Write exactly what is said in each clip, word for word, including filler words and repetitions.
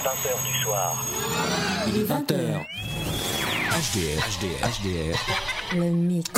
vingt heures du soir. Il est vingt heures. H D R, H D R, H D R. Le mix.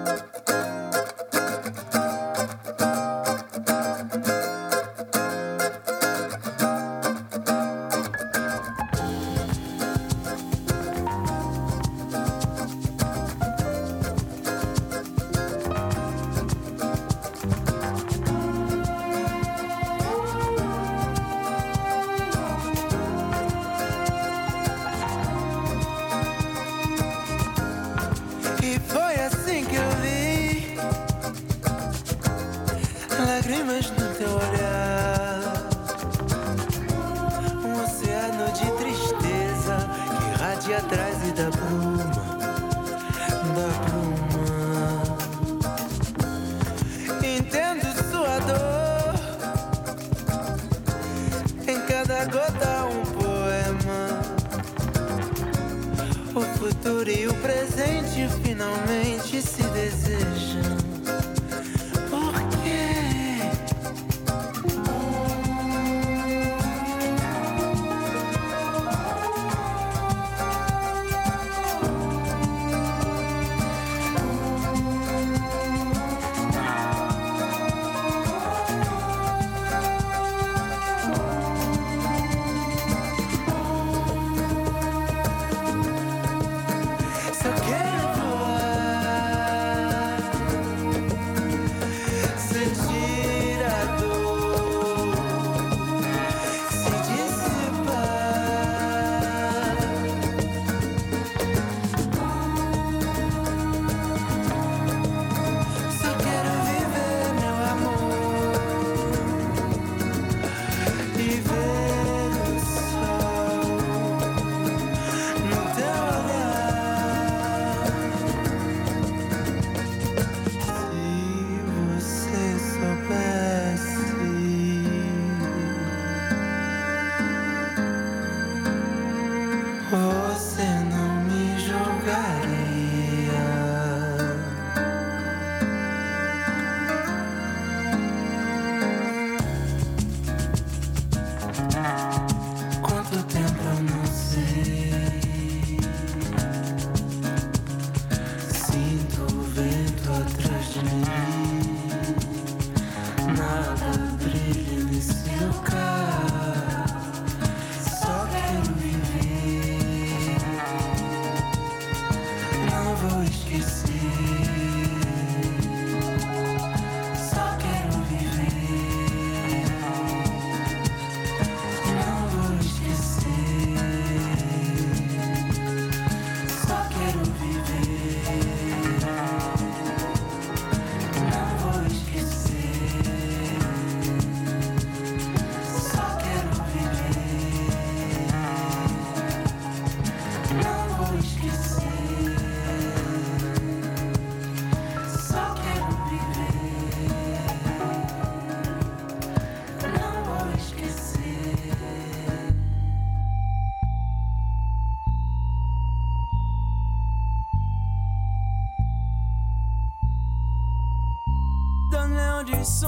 Du son,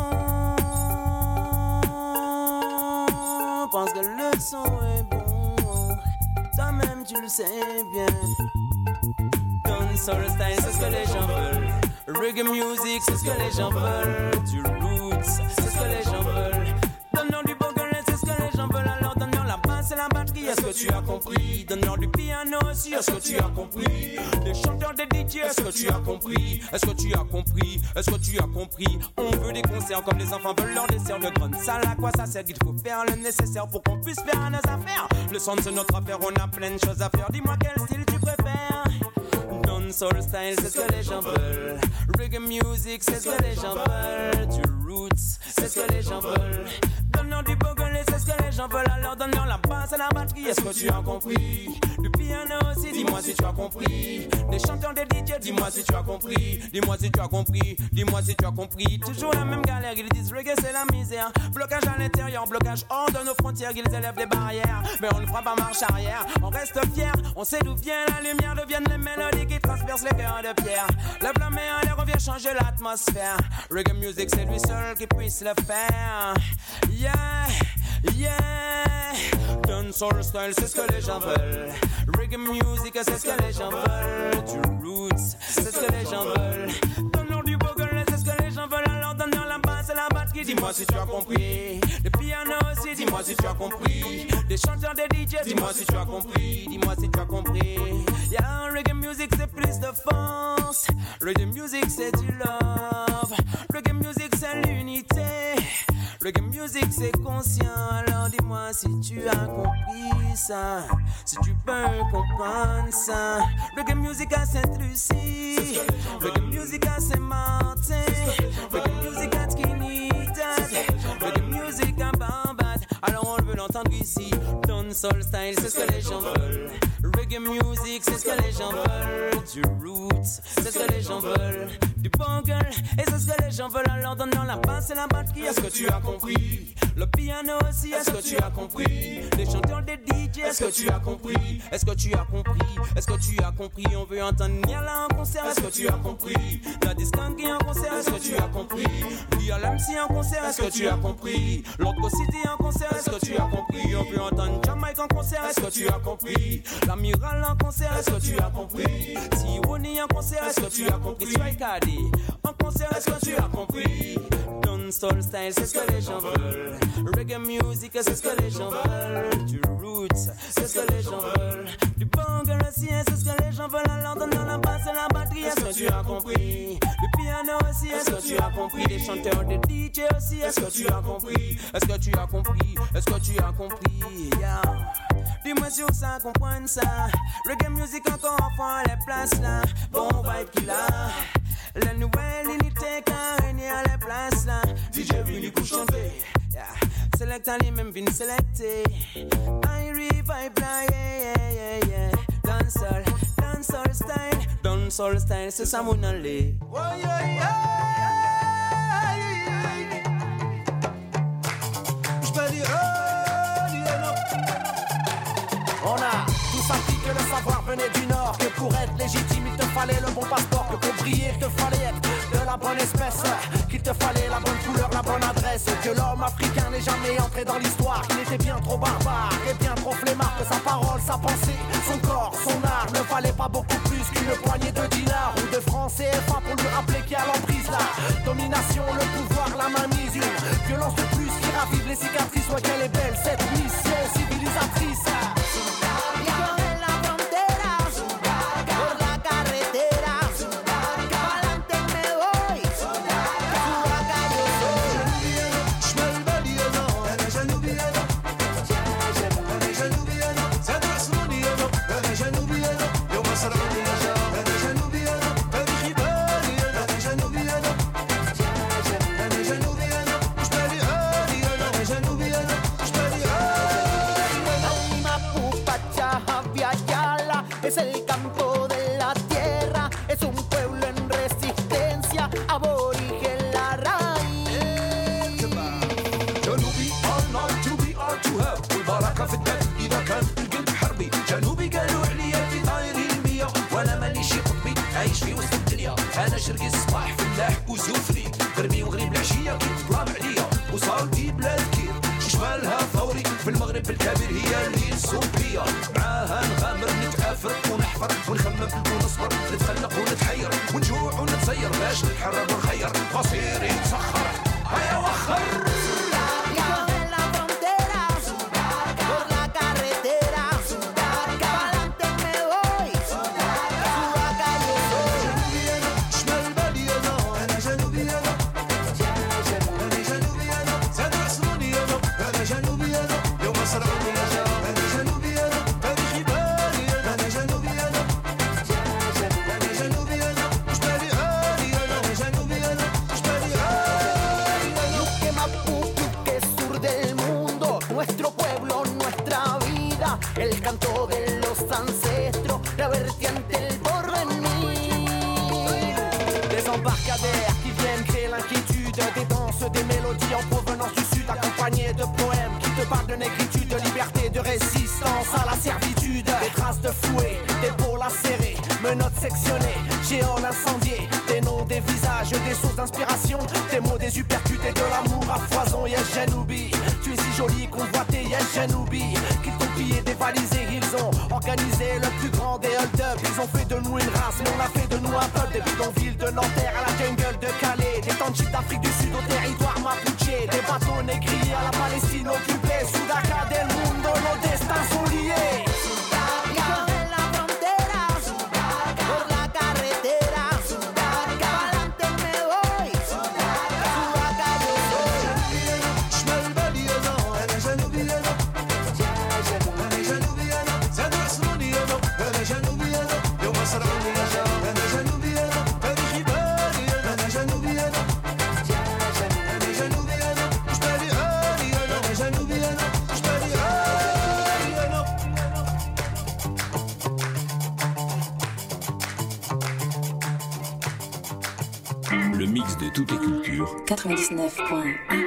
pense que le son est bon, toi-même tu le sais bien. Dancehall style, c'est ce que les gens veulent. Reggae music, c'est ce que les gens veulent. Du roots, c'est ce que les gens veulent. Donne-leur du boguelet, c'est ce que les gens veulent. Alors donne-leur la basse et la batterie, est-ce que tu as compris? Donne-leur du piano aussi, est-ce que tu as compris? Des chanteurs, des D J, est-ce que tu as compris? Est-ce que tu as compris? Est-ce que tu as compris? On veut des concerts comme les enfants veulent leur dessert de grande salle. À quoi ça sert? Il faut faire le nécessaire pour qu'on puisse faire nos affaires. Le son c'est notre affaire, on a plein de choses à faire. Dis-moi quel style tu préfères? Dancehall style, c'est ce que les gens veulent. Reggae music, c'est ce que les gens veulent. Du roots, c'est ce que les gens veulent. Donne-leur du boguelet, c'est ce que les gens veulent. Alors donne-leur la basse et la batterie, est-ce que tu as compris? Du piano aussi, dis-moi si tu as compris. Des chanteurs, des D J, dis-moi si tu as compris. Dis-moi si tu as compris, dis-moi si tu as compris. Toujours la même galère, ils disent reggae c'est la misère. Blocage à l'intérieur, blocage hors de nos frontières. Ils élèvent des barrières, mais on ne fera pas marche arrière. On reste fiers, on sait d'où vient la lumière. Deviennent les mélodies qui transpercent les cœurs de pierre. Lève la main en l'air, on vient changer l'atmosphère. Reggae music c'est lui seul qui puisse le faire. Yeah, Yeah, dancehall style, c'est ce que les gens veulent. Reggae music, c'est ce que les gens veulent. Du roots, c'est ce que les gens veulent. Donne-leur du bogle, c'est ce que les gens veulent. Alors donne-leur la basse et la batterie, dis-moi si tu as compris. Le piano aussi, dis-moi si tu as compris. Des chanteurs, des D J, dis-moi si tu as compris. Dis-moi si tu as compris. Yeah, reggae music c'est plus de force. Reggae music c'est du love. Reggae music c'est l'unité. Reggae music c'est conscient. Alors dis-moi si tu as compris ça. Si tu peux comprendre ça. Reggae music à Sainte-Lucie. Reggae music à Saint-Martin. Reggae music à Trinidad. Reggae music à Barbade. Alors on veut l'entendre ici. Dancehall style c'est ce que les gens veulent. Reggae music c'est ce que les gens veulent. Du roots c'est ce que les gens veulent. Du bungle et c'est ce que les gens veulent. Alors donne-leur la basse et la batterie. Est-ce que tu as compris? Le piano aussi, est-ce que tu as compris? Les chanteurs, des D J, est-ce que tu as compris? Est-ce que tu as compris? Est-ce que tu as compris? On veut entendre Niala en concert, est-ce que tu as compris? La Discangue en concert, est-ce que tu as compris? Lia l'M C en concert, est-ce que tu as compris? L'Orco City en concert, est-ce que tu as compris? On veut entendre Jamaica en concert, est-ce que tu as compris? L'Amiral en concert, est-ce que tu as compris? Tiwoni en concert, est-ce que tu as compris? Strikadi en concert, est-ce que tu as compris? Dancehall style, c'est ce que les gens veulent. Reggae music, c'est ce que les gens veulent. Du roots, c'est ce que les gens veulent. Du bungle aussi, c'est ce que les gens veulent. Alors donne la basse et la batterie, est-ce que tu as compris? Du piano aussi, est-ce que tu as compris? Des chanteurs, des D J aussi, est-ce que tu as compris? Est-ce que tu as compris? Est-ce que tu as compris? Yeah. Dis-moi sur ça, comprendre ça. Reggae music encore enfin les places là. Bon vibe qu'il a. La nouvelle unité quand on est à la place là. D J venu pour chanter. Yeah. Select à lui-même venu selecter. I revive là, yeah, yeah, yeah, yeah. Dancehall, dancehall style. Dancehall style, c'est ça mon allée. Oh, yeah, yeah. J'peux dire, oh, dire non. On a tous appris que le savoir venait du Nord. Que pour être légitime il te fallait le bon passeport. Que pour briller il te fallait être de la bonne espèce. Qu'il te fallait la bonne couleur, la bonne adresse. Que l'homme africain n'est jamais entré dans l'histoire. Qu'il était bien trop barbare et bien trop flemmard. Que sa parole, sa pensée, son corps, son art ne valait pas beaucoup plus qu'une poignée de dinars ou de francs C F A pour lui rappeler qu'il y a l'emprise là. Domination, le pouvoir, la mainmise, une violence de plus qui ravive les cicatrices. Soit qu'elle est belle cette mission civilisatrice. Es el campo de la tierra, es un pueblo en resistencia, aborigen la raíz. جنوبي all night to be or to have والبركة في الدم إذا كان القلب حربي. جنوبي قالوا عليا في طاير المية وأنا ماني شي قطبي عايش في وسط الدنيا. أنا شرقي الصباح فلاح وزوفري غربي وغريب العشية كي تظلام عليا وصالتي بلاد كير شمالها ثوري في المغرب الكبير هي اللي الصوفية. معاها نغامر نتعافر ونحفر ونخمم ونصبر نتخلق ونتحير ونجوع ونتزير باش نتحرر ونخير مصيري مسخر هيا وخر. El canto de los ancestros, la vertiente, el porvenir. Des embarcadères qui viennent créer l'inquiétude. Des danses, des mélodies en provenance du sud, accompagnées de poèmes qui te parlent de négritude, de liberté, de résistance à la servitude. Des traces de fouet, des peaux lacérées, menottes sectionnées, géants incendiés. Des noms, des visages, des sources d'inspiration, des mots, des uppercuts et de l'amour à foison. Yes, Janoubi, tu es si jolie, convoitée, yes, Janoubi. Qu'ils t'ont pillé, dévalisé, ils ont organisé le plus grand des hold-up. Ils ont fait de nous une race, mais on a fait de nous un peuple. Des bidonvilles de Nanterre à la jungle de Calais, des townships d'Afrique du Sud au territoire mapuche, des bateaux négriers à la Palestine occupée. Sudaca del mundo, nos destins sont liés. Le mix de toutes les cultures. quatre-vingt-dix-neuf point un.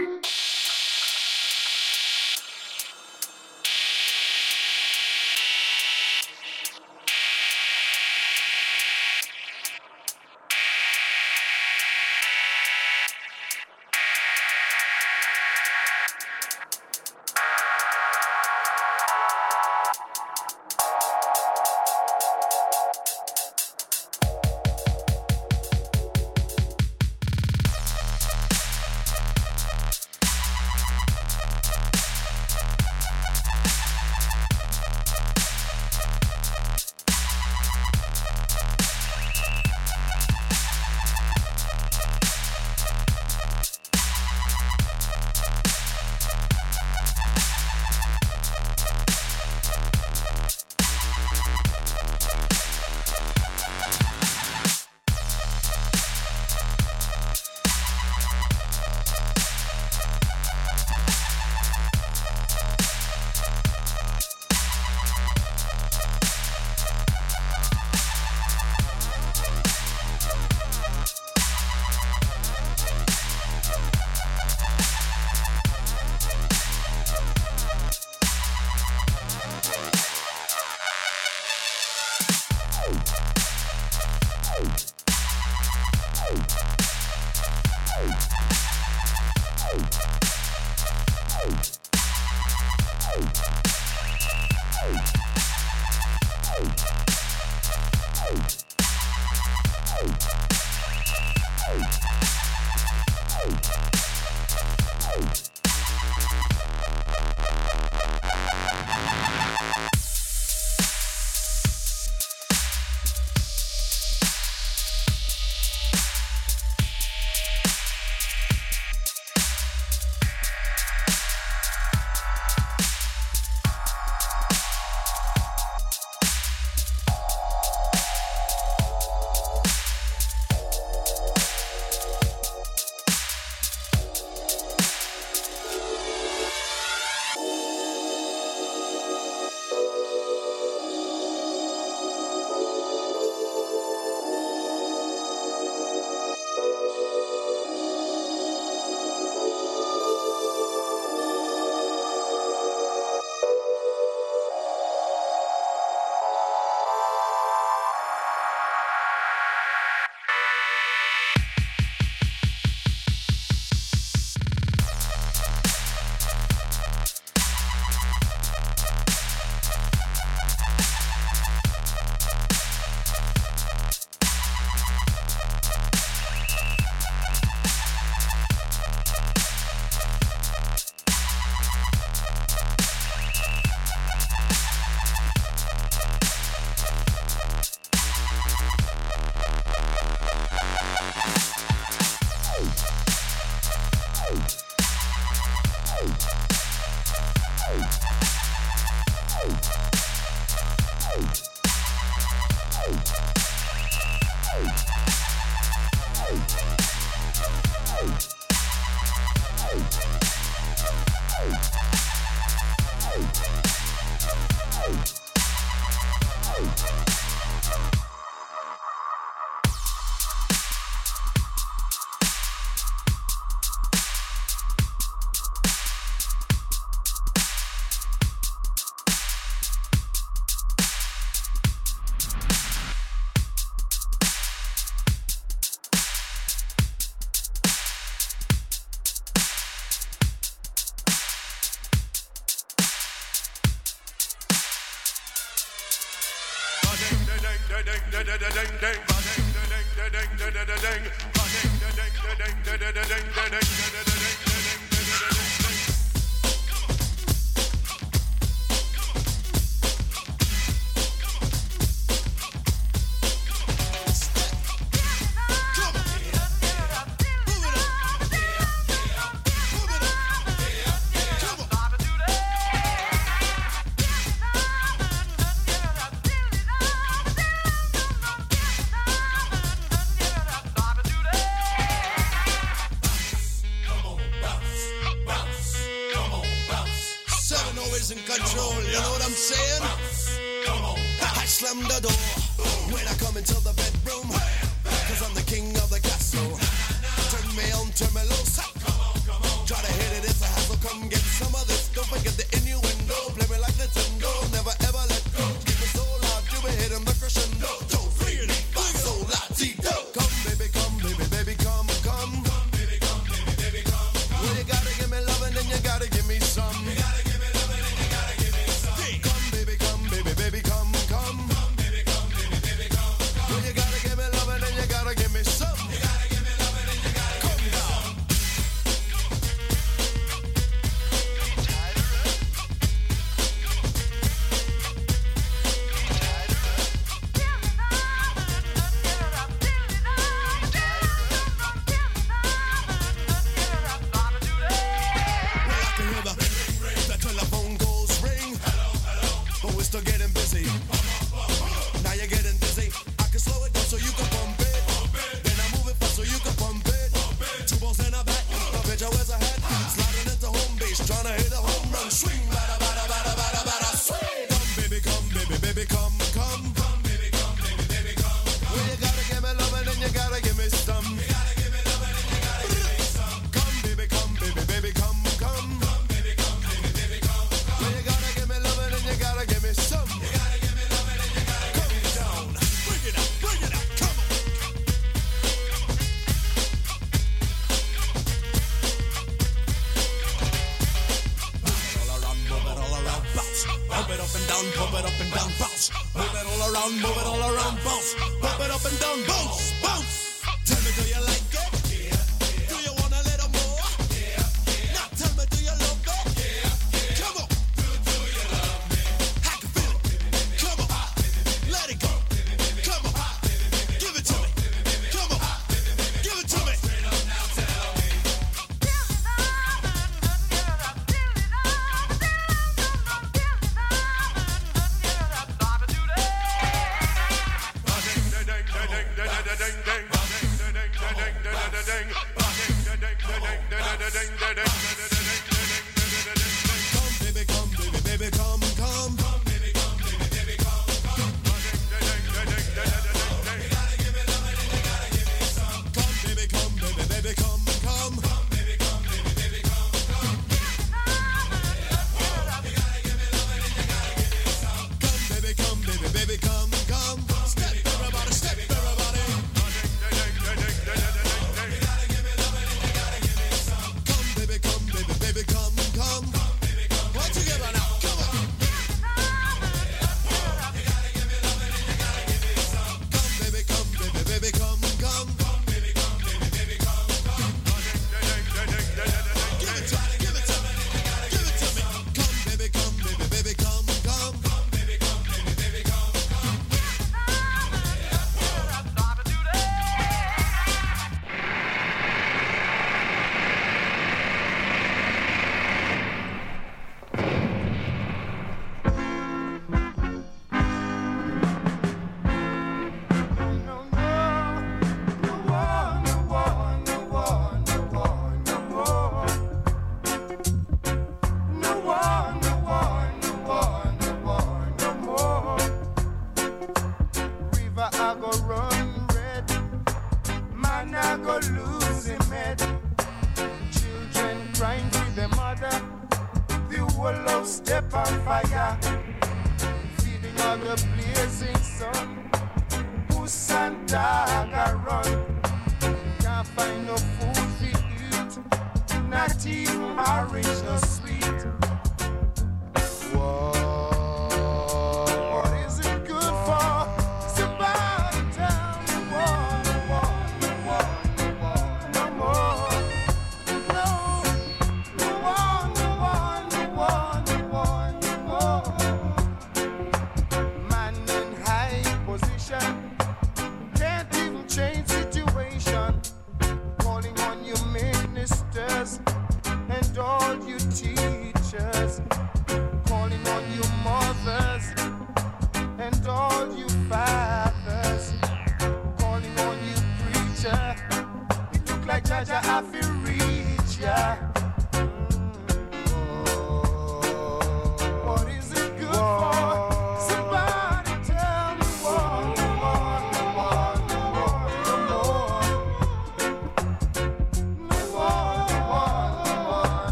What is it good for? It's about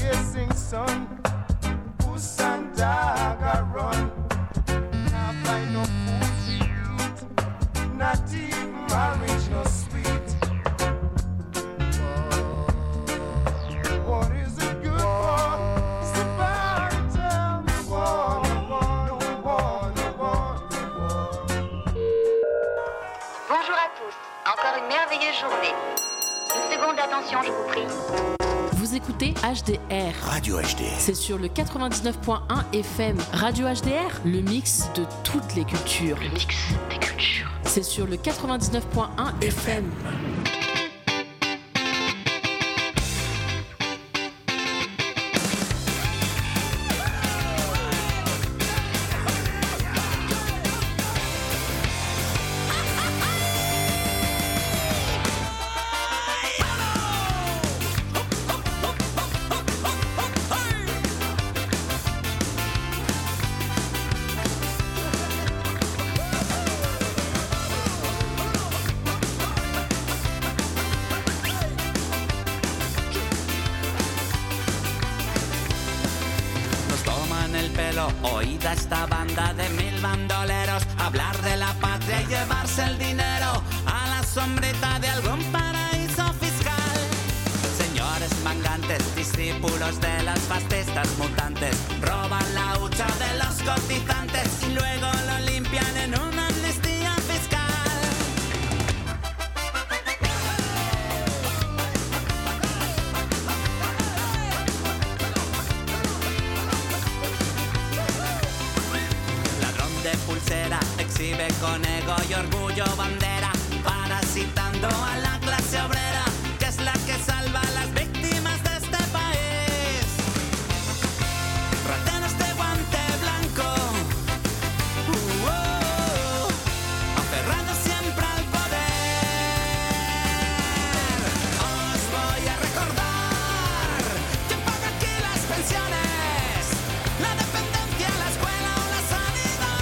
blazing sun, goose and dog a run. Now find no food to eat, not even marriage no sweet. What is it good for? Somebody tell me what, no one, no one, no one, no one. Bonjour à tous, encore une merveilleuse journée. Une seconde d'attention, je vous prie. Vous écoutez H D R. Radio H D R. C'est sur le quatre-vingt-dix-neuf point un F M. Radio H D R, le mix de toutes les cultures. Le mix des cultures. C'est sur le quatre-vingt-dix-neuf point un F M. Oída esta banda de mil bandoleros, hablar de la patria y llevarse el dinero a la sombrita de algún paraíso fiscal. Señores mangantes, discípulos de las fascistas mutantes, roban la hucha de los cotizantes y luego lo limpian en una amnistía fiscal. Exhibe con ego y orgullo bandera, parasitando a la clase obrera, que es la que salva a las víctimas de este país. Rateros de guante blanco, uh, oh, aferrados siempre al poder. Os voy a recordar quién paga aquí las pensiones, la dependencia, la escuela o la sanidad.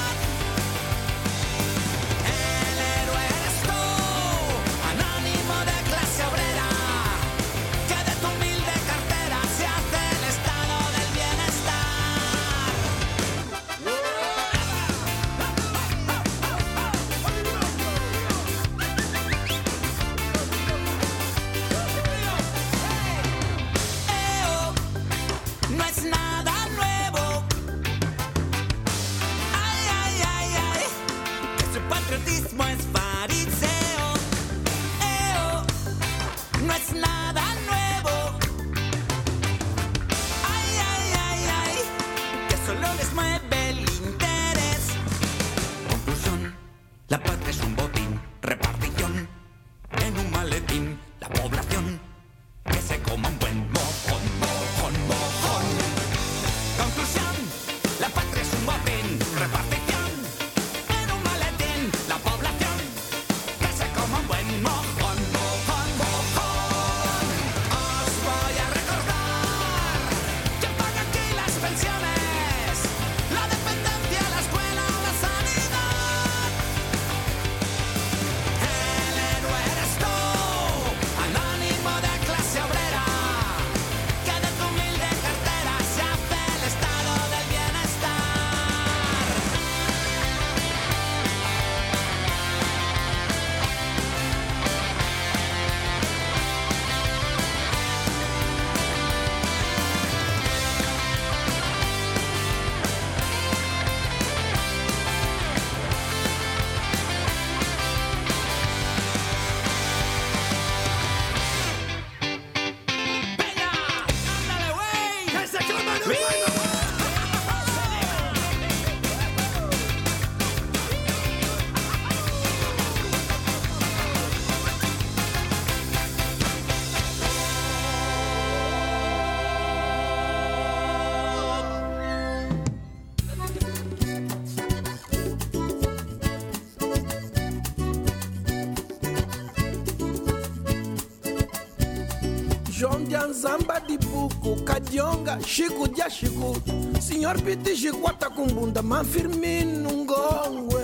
Jondian zamba di buku, kadionga, chico dia chico. Senhor piti chiquata com bunda, man firmino ngongwe.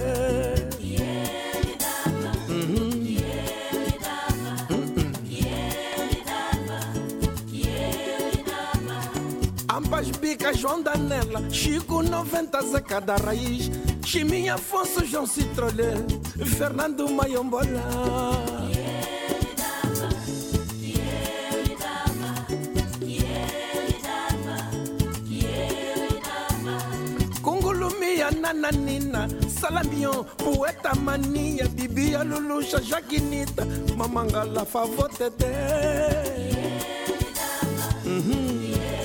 E ele dava, e ele dava, e ele dava, e ele dava, Ambas bicas, João Danela, Chico noventa, Zeca da Raiz, Chiminha Afonso, João Citrolé, Fernando Mayombola. Nananina, Salamion, Poeta Mania, Bibia Luluxa, Jaquinita, Mamangala, Favotete. Uhum.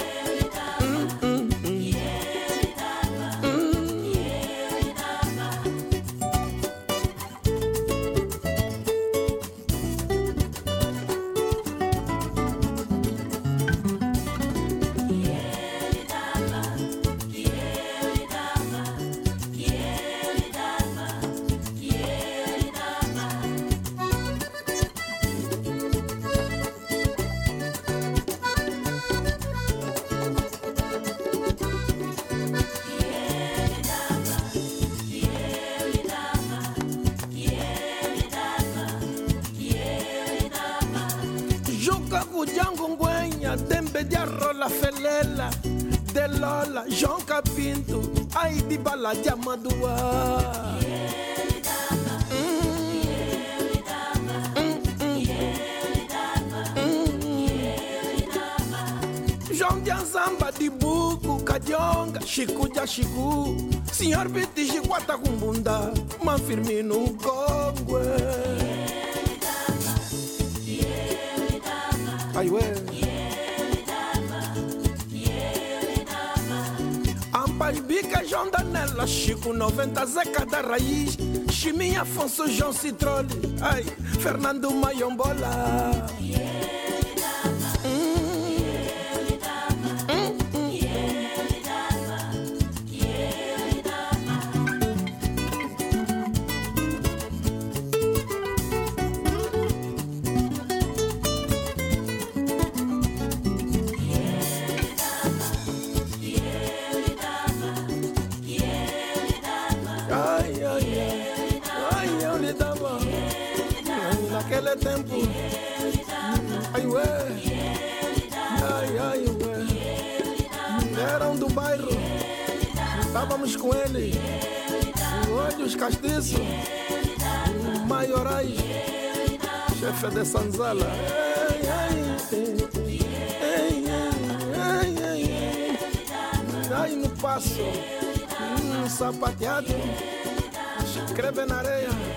Felela, de Lola, João Capinto, ai de bala de Amadua. João de Anzamba, de Buco, Cadionga, Chico de Chico, Senhor Biti, Chiquata com bunda, Manfirmino Congue. Ai, ué. Bica, João Danela, Chico noventa, Zeca da Raiz, Chiminha Afonso, João Citrole, ai, Fernando Mayombola. Naquele tempo, ai ué, ai ai ué, eram do bairro, estávamos com ele, olhos castiços, maiorais, chefe de Sanzala, ai ai, ai ai, ai, ai no passo, um sapateado, escreve na areia.